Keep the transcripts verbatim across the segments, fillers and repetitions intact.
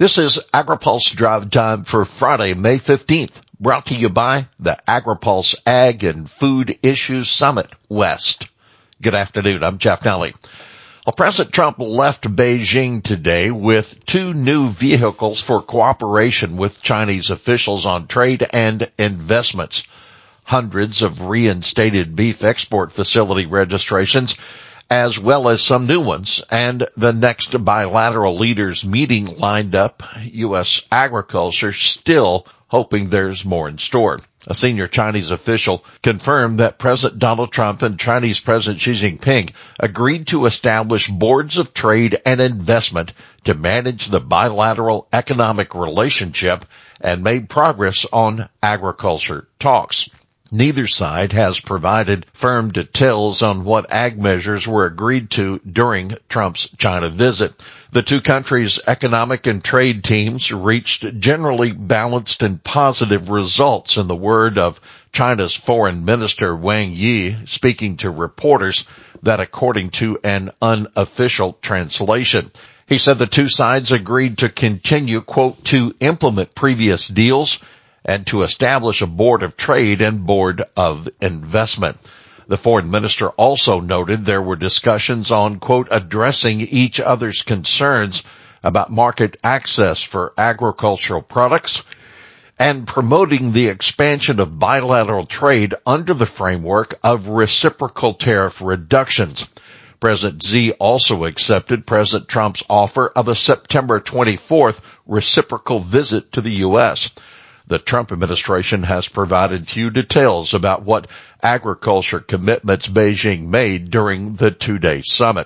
This is AgriPulse Drive Time for Friday, May fifteenth, brought to you by the AgriPulse Ag and Food Issues Summit West. Good afternoon. I'm Jeff Nally. Well, President Trump left Beijing today with two new vehicles for cooperation with Chinese officials on trade and investments. Hundreds of reinstated beef export facility registrations, as well as some new ones, and the next bilateral leaders meeting lined up. U S agriculture still hoping there's more in store. A senior Chinese official confirmed that President Donald Trump and Chinese President Xi Jinping agreed to establish boards of trade and investment to manage the bilateral economic relationship and made progress on agriculture talks. Neither side has provided firm details on what ag measures were agreed to during Trump's China visit. The two countries' economic and trade teams reached generally balanced and positive results, in the word of China's Foreign Minister Wang Yi, speaking to reporters, that according to an unofficial translation. He said the two sides agreed to continue, quote, to implement previous deals and to establish a board of trade and board of investment. The foreign minister also noted there were discussions on, quote, addressing each other's concerns about market access for agricultural products and promoting the expansion of bilateral trade under the framework of reciprocal tariff reductions. President Xi also accepted President Trump's offer of a September twenty-fourth reciprocal visit to the U S The Trump administration has provided few details about what agriculture commitments Beijing made during the two-day summit.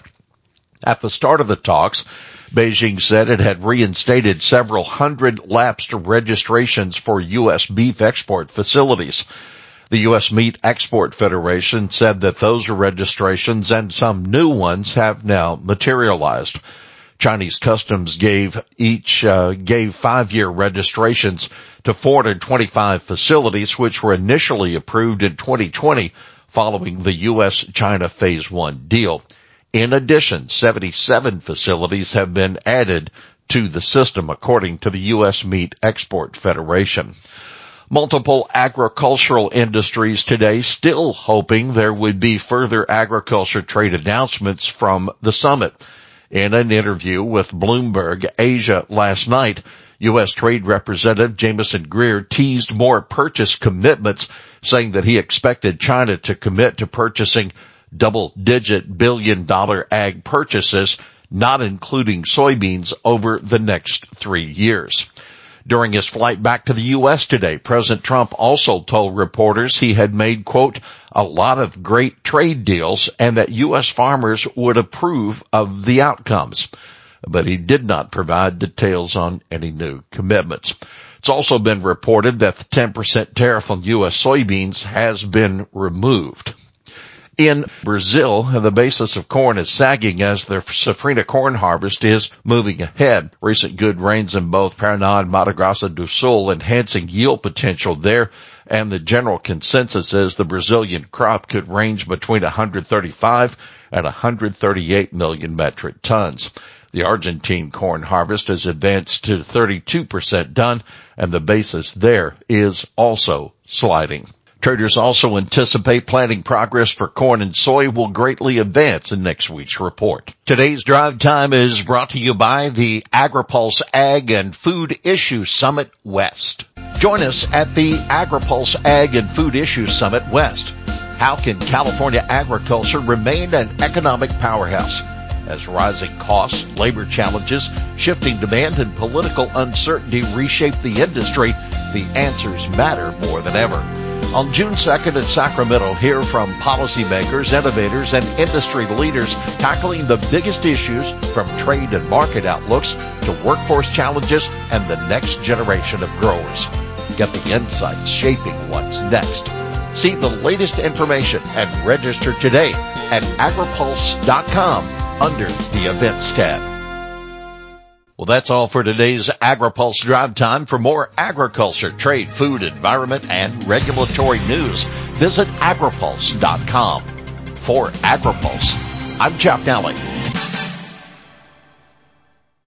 At the start of the talks, Beijing said it had reinstated several hundred lapsed registrations for U S beef export facilities. The U S Meat Export Federation said that those registrations and some new ones have now materialized. Chinese Customs gave each uh, gave five-year registrations to four hundred twenty-five facilities, which were initially approved in twenty twenty following the U S China Phase One deal. In addition, seventy-seven facilities have been added to the system, according to the U S Meat Export Federation. Multiple agricultural industries today still hoping there would be further agriculture trade announcements from the summit. In an interview with Bloomberg Asia last night, U S Trade Representative Jameson Greer teased more purchase commitments, saying that he expected China to commit to purchasing double-digit billion-dollar ag purchases, not including soybeans, over the next three years. During his flight back to the U S today, President Trump also told reporters he had made, quote, a lot of great trade deals and that U S farmers would approve of the outcomes. But he did not provide details on any new commitments. It's also been reported that the ten percent tariff on U S soybeans has been removed. In Brazil, the basis of corn is sagging as the safrinha corn harvest is moving ahead. Recent good rains in both Paraná and Mato Grosso do Sul enhancing yield potential there, and the general consensus is the Brazilian crop could range between one hundred thirty-five and one hundred thirty-eight million metric tons. The Argentine corn harvest has advanced to thirty-two percent done, and the basis there is also sliding. Traders also anticipate planting progress for corn and soy will greatly advance in next week's report. Today's Drive Time is brought to you by the AgriPulse Ag and Food Issues Summit West. Join us at the AgriPulse Ag and Food Issues Summit West. How can California agriculture remain an economic powerhouse? As rising costs, labor challenges, shifting demand, and political uncertainty reshape the industry, the answers matter more than ever. On June second in Sacramento, hear from policymakers, innovators, and industry leaders tackling the biggest issues from trade and market outlooks to workforce challenges and the next generation of growers. Get the insights shaping what's next. See the latest information and register today at agripulse dot com under the Events tab. Well, that's all for today's AgriPulse Drive Time. For more agriculture, trade, food, environment, and regulatory news, visit agripulse dot com. For AgriPulse, I'm Jeff Nally.